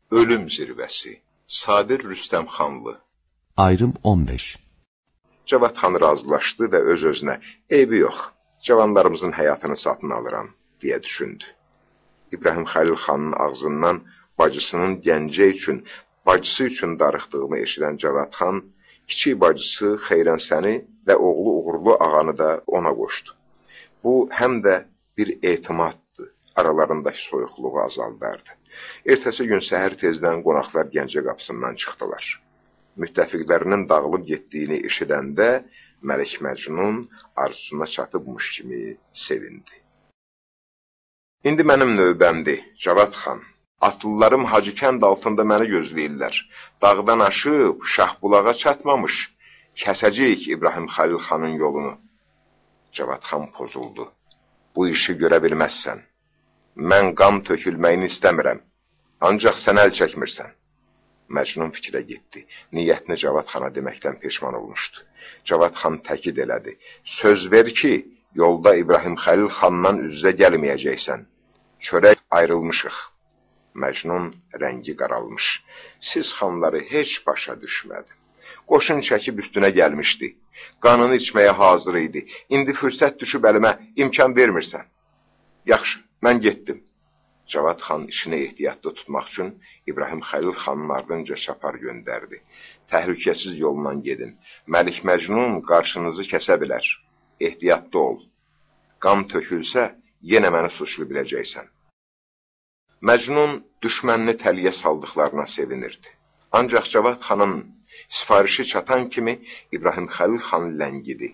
Ölüm zirvəsi. Sabir Rüstəmxanlı. Ayrım 15. Cavad xan razılaşdı və öz-özünə, eybi yox, cavanlarımızın həyatını satın alıram, deyə düşündü. İbrahim Xəlil xanın ağzından bacısının bacısı üçün darıxdığını eşidən Cavad xan, kiçik bacısı Xeyrənsəni və oğlu Uğurlu ağanı da ona qoşdu. Bu, həm də bir etimaddır, aralarındakı soyuqluğu azaldardı. Ertəsi gün səhər tezdən qonaqlar Gəncə qapısından çıxdılar. Müttəfiqlərinin dağılıb getdiyini eşidəndə Məlik Məcnun arzusuna çatıbmış kimi sevindi. İndi mənim növbəmdir, Cavad xan. Atlılarım Hacıkənd altında məni gözləyirlər. Dağdan aşıb, Şahbulağa çatmamış, kəsəcəyik İbrahim Xəlil xanın yolunu. Cavad xan pozuldu. Bu işi görə bilməzsən. Mən qan tökülməyini istəmirəm. Ancaq sən əl çəkmirsən. Məcnun fikrə getdi. Niyyətini Cavad xana deməkdən peşman olmuşdu. Cavad xan təkid elədi. Söz ver ki, yolda İbrahim Xəlil xandan üz-üzə gəlməyəcəksən. Çörək ayrılmışıq. Məcnun rəngi qaralmış. Siz xanları heç başa düşmədi. Qoşun çəkib üstünə gəlmişdi. Qanını içməyə hazır idi. İndi fürsət düşüb əlimə imkan vermirsən. Yaxşı, mən getdim. Cavad xan işini ehtiyatlı tutmaq üçün İbrahim Xəlil xanın ardınca çapar göndərdi. Təhlükəsiz yolla gedin. Məlik Məcnun qarşınızı kəsə bilər. Ehtiyatlı ol. Qan tökülsə, yenə məni suçlu biləcəksən. Məcnun düşmənini təliyə saldıqlarına sevinirdi. Ancaq Cavad xanın sifarişi çatan kimi İbrahim Xəlil xan ləngidi.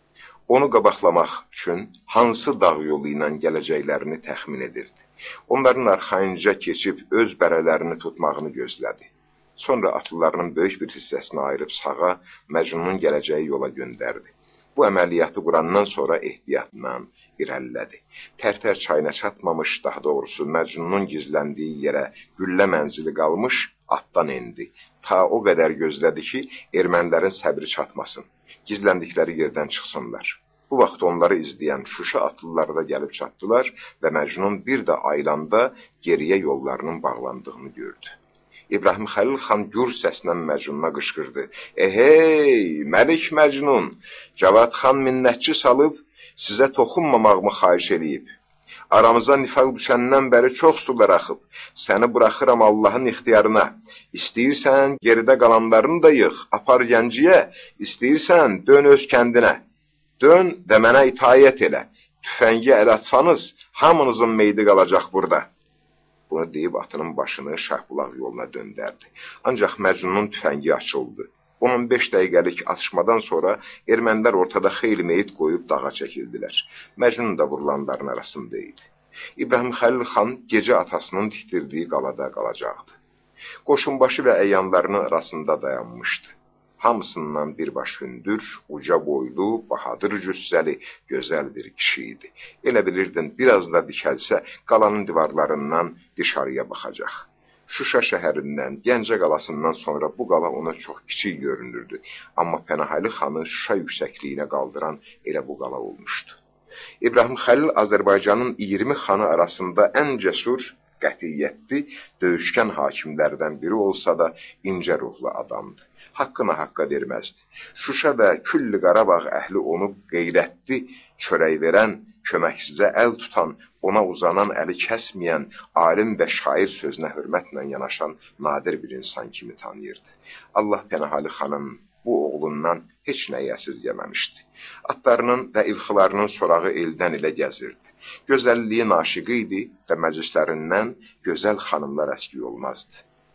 Onu qabaqlamaq üçün hansı dağ yolu ilə gələcəklərini təxmin edirdi. Onların arxayınca keçib öz bərələrini tutmağını gözlədi. Sonra atlılarının böyük bir hissəsini ayırıb sağa Məcnunun gələcəyi yola göndərdi. Bu əməliyyatı qurandan sonra ehtiyatla irəlilədi. Tərtər çayına çatmamış, daha doğrusu Məcnunun gizləndiyi yerə güllə mənzili qalmış, atdan endi. Ta o qədər gözlədi ki, ermənilərin səbri çatmasın, gizləndikləri yerdən çıxsınlar. Bu vaxt onları izləyən Şuşa atlıları da gəlib çatdılar və Məcnun bir də aylanda geriyə yollarının bağlandığını gördü. İbrahim Xəlil xan gür səslə Məcnuna qışqırdı. Ehey, Məlik Məcnun, Cavad xan minnətçi salıb, sizə toxunmamağımı xahiş eləyib. Aramıza nifaq düşəndən bəri çox sular axıb. Səni buraxıram Allahın ixtiyarına. İstəyirsən, geridə qalanlarını da yığ, apar Gənciyə. İstəyirsən, dön öz kəndinə. Dön və mənə itaət elə. Tüfəngi əl atsanız, hamınızın meydi qalacaq burada. Bunu deyib atının başını Şahbulaq yoluna döndərdi. Ancaq Məcnunun tüfəngi açıldı. 15 dəqiqəlik atışmadan sonra ermənilər ortada xeyli meyit qoyub dağa çəkildilər. Məcnun da vurulanların arasında idi. İbrahim Xəlil xan gecə atasının tikdirdiyi qalada qalacaqdı. Qoşunbaşı və əyanlarının arasında dayanmışdı. Hamısından birbaş hündür, uca boylu, bahadır cüssəli, gözəl bir kişi idi. Elə bilirdin, biraz da dikəlsə qalanın divarlarından dışarıya baxacaq. Şuşa şəhərindən, Gəncə qalasından sonra bu qala ona çox kiçik görünürdü. Amma Pənahəli xanı Şuşa yüksəkliyinə qaldıran elə bu qala olmuşdu. İbrahim Xəlil Azərbaycanın 20 xanı arasında ən cəsur, qətiyyətli, döyüşkən hakimlərdən biri olsa da incə ruhlu adamdı. Haqqına haqqa verməzdi. Şuşa və Külli Qarabağ əhli onu qeyrətli, çörək verən, köməksizə əl tutan, ona uzanan əli kəsməyən, alim və şair sözünə hörmətlə yanaşan nadir bir insan kimi tanıyırdı. Allah Pənahəli xanın bu oğlundan heç nəyi əsirgəməmişdi. Atlarının və ilxilarının sorağı eldən ilə gəzirdi. Gözəlliyi naşiqi idi və məclislərindən gözəl xanımlar əski olmazdı.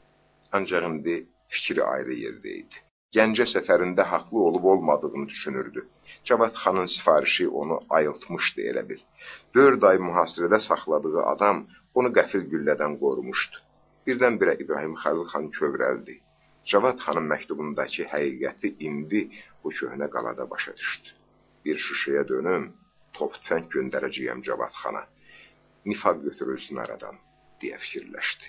Ancaq indi fikri ayrı yerdə idi. Gəncə səfərində haqlı olub olmadığını düşünürdü. Cavad xanın sifarişi onu ayıltmışdı elə bil. 4 ay mühasirədə saxladığı adam onu qəfil güllədən qorumuşdu. Birdən-birə İbrahim Xəlil xan kövrəldi. Cavad xanın məktubundakı həqiqəti indi bu köhnə qalada başa düşdü. Bir Şuşaya dönüm, top tüfəng göndərəcəyəm Cavad xana. Nifaq götürülsün aradan, deyə fikirləşdi.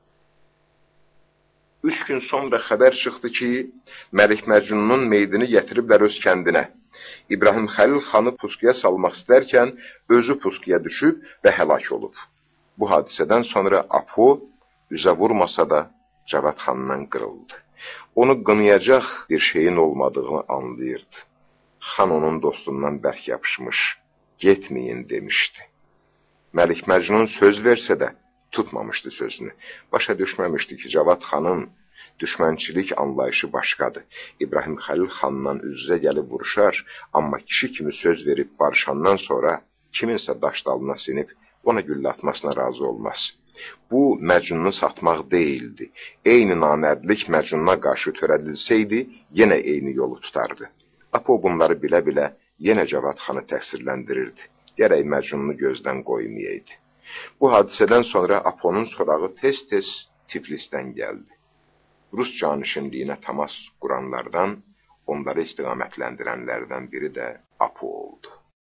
3 gün sonra xəbər çıxdı ki, Məlik Məcnunun meydini gətiriblər öz kəndinə. İbrahim Xəlil xanı puskuya salmaq istərkən özü puskuya düşüb və həlak olub. Bu hadisədən sonra Apo üzə vurmasa da Cavad xandan qırıldı. Onu qınayacaq bir şeyin olmadığını anlayırdı. Xan onun dostundan bərk yapışmış, getməyin demişdi. Məlik Məcnun söz versə də tutmamışdı sözünü. Başa düşməmişdi ki, Cavad xanın düşmənçilik anlayışı başqadır. İbrahim Xəlil xandan üz-üzə gəlib vuruşar, amma kişi kimi söz verib barışandan sonra kiminsə daş dalına sinib ona güllə atmasına razı olmaz. Bu, Məcnunu satmaq deyildi. Eyni namərdlik Məcnuna qarşı törədilsəydi, yenə eyni yolu tutardı. Apo bunları bilə-bilə yenə Cavad xanı təqsirləndirirdi. Gərək Məcnunu gözdən qoymayaydı. Bu hadisədən sonra Aponun sorağı tez-tez Tiflisdən gəldi. Rus canişinliyinə təmas quranlardan, onları istiqamətləndirənlərdən biri də Apo oldu.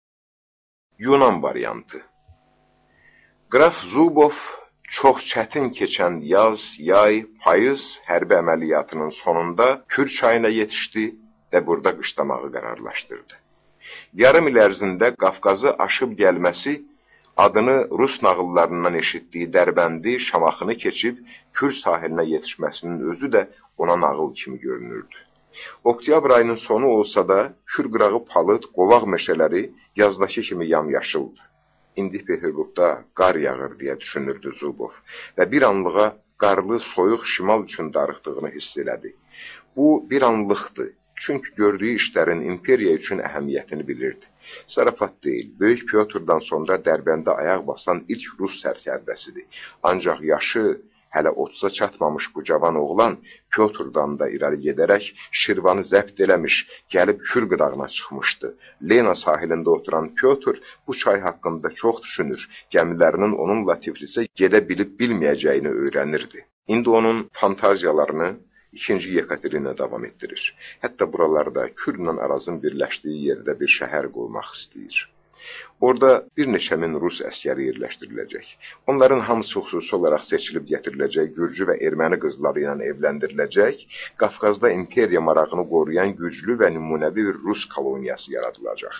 Yunan variantı. Qraf Zubov çox çətin keçən yaz, yay, payız hərbi əməliyyatının sonunda Kür çayına yetişdi və burada qışlamağı qərarlaşdırdı. Yarım il ərzində Qafqazı aşıb gəlməsi, adını Rus nağıllarından eşitdiyi Dərbəndi, Şamaxını keçib Kür sahilinə yetişməsinin özü də ona nağıl kimi görünürdü. Oktyabr ayının sonu olsa da, Kür qırağı palıd, qovaq meşələri yazdakı kimi yamyaşıldı. İndi Peterburqda qar yağır deyə düşünürdü Zubov və bir anlığa qarlı, soyuq şimal üçün darıxdığını hiss elədi. Bu bir anlıqdı, çünki gördüyü işlərin imperiya üçün əhəmiyyətini bilirdi. Zarafat deyil, Böyük Pyotrdan sonra Dərbəndə ayaq basan ilk Rus sərkərdəsidir. Ancaq yaşı hələ 30-a çatmamış bu cavan oğlan Pyotrdan da irəli gedərək Şirvanı zəbt eləmiş, gəlib Kür qırağına çıxmışdı. Lena sahilində oturan Pyotr bu çay haqqında çox düşünür, gəmilərinin onunla Tiflisə gedə bilib bilməyəcəyini öyrənirdi. İndi onun fantaziyalarını İkinci Yekaterina davam etdirir. Hətta buralarda Kürlə Arazın birləşdiyi yerdə bir şəhər qurmaq istəyir. Orada bir neçə min Rus əskəri yerləşdiriləcək. Onların hamısı xüsusi olaraq seçilib gətiriləcək, Gürcü və erməni qızları ilə evləndiriləcək, Qafqazda imperiya marağını qoruyan güclü və nümunəvi bir Rus koloniyası yaradılacaq.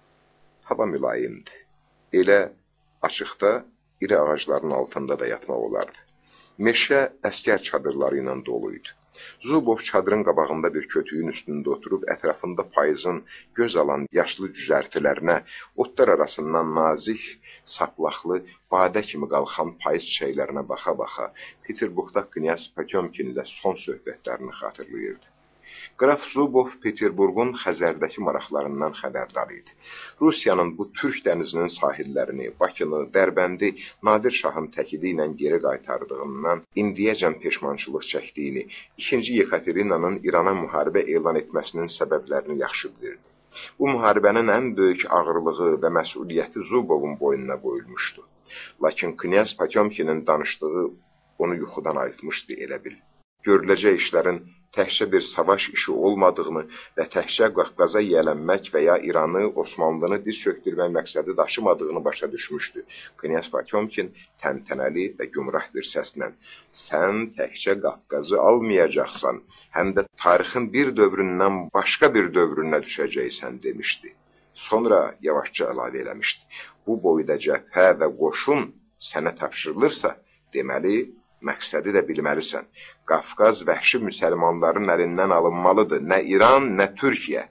Hava mülayimdir. Elə açıqda iri ağacların altında da yatmaq olardı. Meşə əskər çadırları ilə doluydu. Zubov çadırın qabağında bir kötüyün üstündə oturub ətrafında payızın göz alan yaşlı cüzərtilərinə, otlar arasından nazik, saplaqlı, badə kimi qalxan payız çiçəklərinə baxa-baxa Peterburqda Knyaz Potyomkinin də son söhbətlərini xatırlayırdı. Qraf Zubov Peterburqun Xəzərdəki maraqlarından xəbərdar idi. Rusiyanın bu Türk dənizinin sahillərini, Bakını, Dərbəndi Nadir Şahın təkidi ilə geri qaytardığından indiyəcən peşmançılıq çəkdiyini, İkinci Yekaterinanın İrana müharibə elan etməsinin səbəblərini yaxşı bilirdi. Bu müharibənin ən böyük ağırlığı və məsuliyyəti Zubovun boynuna qoyulmuşdu. Lakin Knyaz Potyomkinin danışdığı onu yuxudan ayıltmışdı elə bil. Görüləcək işlərin təkcə bir savaş işi olmadığını və təkcə Qafqaza yiyələnmək və ya İranı, Osmanlını diz çöktürmək məqsədi daşımadığını başa düşmüşdü. Knyaz Potyomkin təntənəli və gümrah bir səslə "Sən təkcə Qafqazı almayacaqsan, həm də tarixin bir dövründən başqa bir dövrünə düşəcəksən" demişdi. Sonra yavaşca əlavə eləmişdi. Bu boyda cəbhə və qoşun sənə tapşırılırsa, deməli, məqsədi də bilməlisən. Qafqaz vəhşi müsəlmanların əlindən alınmalıdır. Nə İran, nə Türkiyə.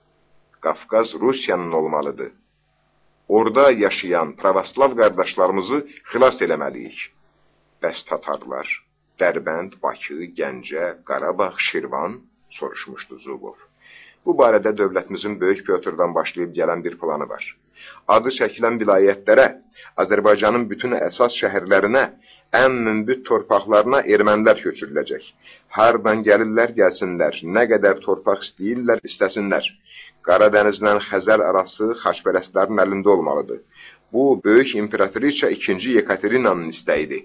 Qafqaz Rusiyanın olmalıdır. Orada yaşayan pravoslav qardaşlarımızı xilas eləməliyik. Bəs tatarlar, Dərbənd, Bakı, Gəncə, Qarabağ, Şirvan, soruşmuşdu Zubov. Bu barədə dövlətimizin Böyük Pyotrdan başlayıb gələn bir planı var. Adı çəkilən vilayətlərə, Azərbaycanın bütün əsas şəhərlərinə, ən münbit torpaqlarına ermənilər köçürüləcək. Hardan gəlirlər, gəlsinlər, nə qədər torpaq istəyirlər, istəsinlər. Qaradənizlə Xəzər arası xaçpərəstlərin əlində olmalıdır. Bu, böyük imperatriça 2. Yekaterinanın istəyidir.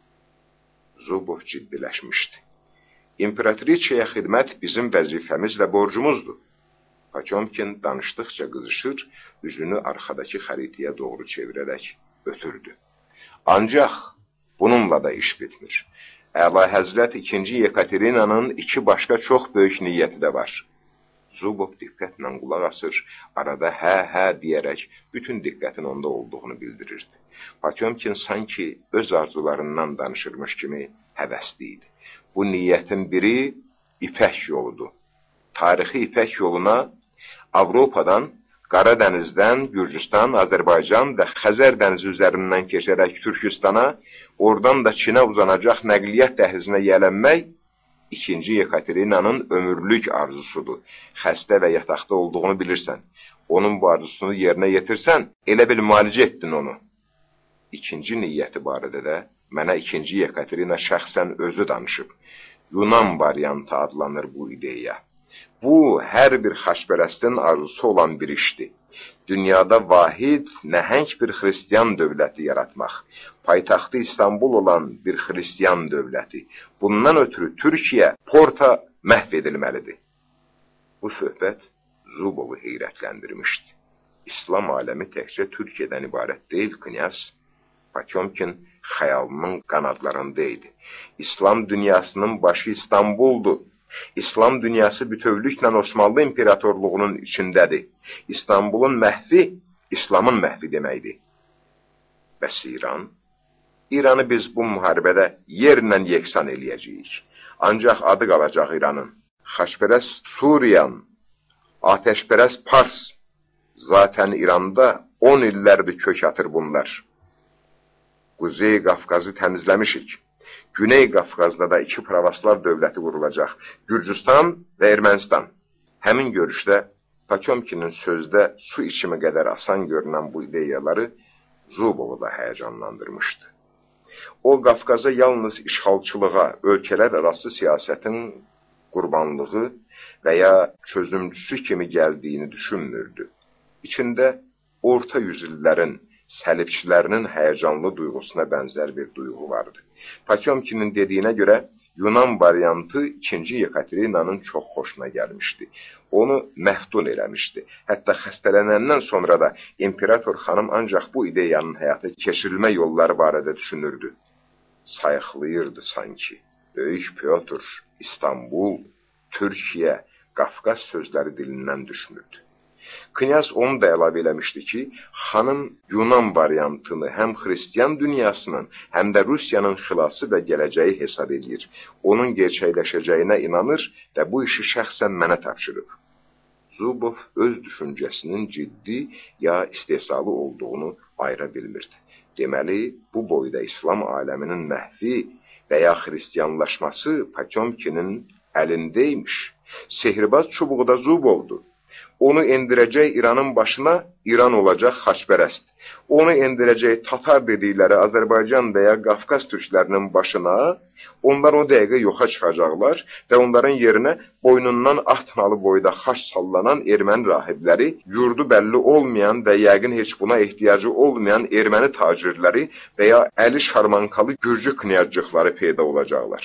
Zubov ciddiləşmişdi. İmperatriçaya xidmət bizim vəzifəmiz və borcumuzdur. Potyomkin danışdıqca qızışır, üzünü arxadakı xəritəyə doğru çevirərək ötürdü. Ancaq bununla da iş bitmir. Əlahəzrət 2. Yekaterinanın iki başqa çox böyük niyyəti də var. Zubov diqqətlə qulaq asır, arada hə deyərək bütün diqqətin onda olduğunu bildirirdi. Potyomkin sanki öz arzularından danışırmış kimi həvəsli idi. Bu niyyətin biri İpək yoludur. Tarixi İpək yoluna Avropadan, Qaradənizdən, Gürcüstan, Azərbaycan və Xəzər dənizi üzərindən keçərək Türkistana, oradan da Çinə uzanacaq nəqliyyat dəhlizinə yiyələnmək İkinci Yekaterinanın ömürlük arzusudur. Xəstə və yataqda olduğunu bilirsən. Onun bu arzusunu yerinə yetirsən, elə bil müalicə etdin onu. İkinci niyyəti barədə də mənə İkinci Yekaterina şəxsən özü danışıb. Yunan variantı adlanır bu ideya. Bu, hər bir xaçpərəstin arzusu olan bir işdir. Dünyada vahid, nəhəng bir xristiyan dövləti yaratmaq, paytaxtı İstanbul olan bir xristiyan dövləti. Bundan ötürü Türkiyə, Porta məhv edilməlidir. Bu söhbət Zubovu heyrətləndirmişdi. İslam aləmi təkcə Türkiyədən ibarət deyil, knyaz. Potyomkin xəyalının qanadlarında idi. İslam dünyasının başı İstanbuldur. İslam dünyası bütövlüklə Osmanlı İmperatorluğunun içindədir. İstanbulun məhvi, İslamın məhvi deməkdir. Bəs İran? İranı biz bu müharibədə yerlə yeksan eləyəcəyik. Ancaq adı qalacaq İranın. Xaçpərəst Suriyan, ateşpərəst Pars. Zaten İranda 10 illərdir kök atır bunlar. Quzey Qafqazı təmizləmişik. Güney Qafqazda da 2 pravoslav dövləti qurulacaq, Gürcüstan və Ermənistan. Həmin görüşdə Potyomkinin sözdə su içimi qədər asan görünən bu ideyaları Zubovu da həyəcanlandırmışdı. O, Qafqaza yalnız işğalçılığa, ölkələr arası siyasətin qurbanlığı və ya çözümçüsü kimi gəldiyini düşünmürdü. İçində orta yüzillərin, səlibçilərinin həyəcanlı duyğusuna bənzər bir duyğu vardı. Potyomkinin dediyinə görə Yunan variantı 2. Yekaterinanın çox xoşuna gəlmişdi. Onu məftun eləmişdi. Hətta xəstələnəndən sonra da İmperator xanım ancaq bu ideyanın həyata keçirilmə yolları barədə düşünürdü. Sayıqlayırdı sanki. Böyük Pyotr, İstanbul, Türkiyə, Qafqaz sözləri dilindən düşmürdü. Knyaz onu da əlavə eləmişdi ki, xanım Yunan variantını həm xristiyan dünyasının, həm də Rusiyanın xilası və gələcəyi hesab edir. Onun gerçəkləşəcəyinə inanır və bu işi şəxsən mənə tapşırıb. Zubov öz düşüncəsinin ciddi ya istehzalı olduğunu ayıra bilmirdi. Deməli, bu boyda İslam aləminin məhvi və ya xristiyanlaşması Potyomkinin əlindəymiş. Sehirbaz çubuğu da Zubovdur. Onu endirəcək İranın başına İran olacaq xaçpərəst. Onu endirəcək Tatar dedikləri Azərbaycan və ya Qafqaz türklərinin başına, onlar o dəqiqə yoxa çıxacaqlar və onların yerinə boynundan at nalı boyda xaç sallanan erməni rahibləri, yurdu bəlli olmayan və yəqin heç buna ehtiyacı olmayan erməni tacirləri və ya əli şarmankalı gürcü knyazcıqları peyda olacaqlar.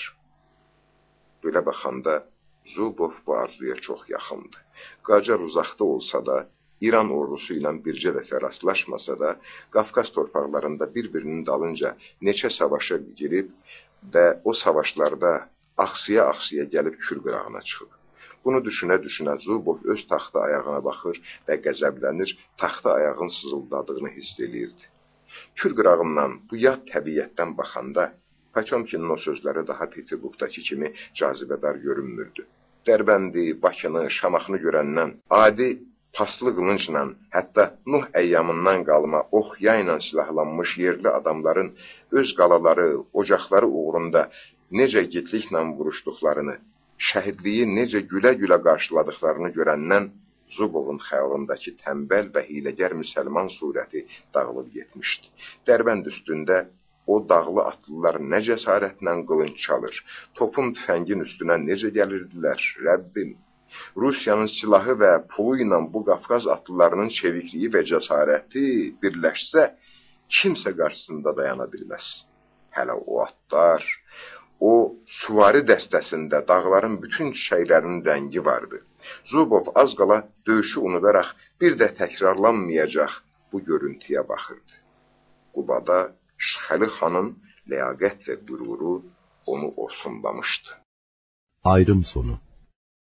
Belə baxanda Zubov bu arzuya çox yaxındı. Qacar uzaqda olsa da, İran ordusu ilə bircə dəfə rastlaşmasa da, Qafqaz torpaqlarında bir-birinin dalınca neçə savaşa girib və o savaşlarda axsiya-axsiya gəlib Kür qırağına çıxıb. Bunu düşünə-düşünə Zubov öz taxta ayağına baxır və qəzəblənir, taxta ayağın sızıldadığını hiss eləyirdi. Kür qırağından bu yad təbiyyətdən baxanda, Potyomkinin o sözləri daha Peterburqdakı kimi cazibədar görünmürdü. Dərbəndi, Bakını, Şamaxını görəndən, adi paslı qılınçla, hətta Nuh əyyamından qalma ox yayla silahlanmış yerli adamların öz qalaları, ocaqları uğrunda necə gitliklə vuruşduqlarını, şəhidliyi necə gülə-gülə qarşıladıqlarını görəndən Zubovun xəyalındakı tənbəl və hiləgər müsəlman surəti dağılıb getmişdi. Dərbənd üstündə o dağlı atlılar nə cəsarətlə qılınc çalır, topun tüfəngin üstünə necə gəlirdilər, Rəbbim. Rusiyanın silahı və pulu ilə bu Qafqaz atlılarının çevikliyi və cəsarəti birləşsə, kimsə qarşısında dayana bilməz. Hələ o atlar, o süvari dəstəsində dağların bütün çiçəklərinin rəngi vardı. Zubov az qala döyüşü unudaraq bir də təkrarlanmayacaq bu görüntüyə baxırdı. Qubada Şıxəli xanın ləyaqət və qüruru onu osumlamışdı. Ayrım sonu.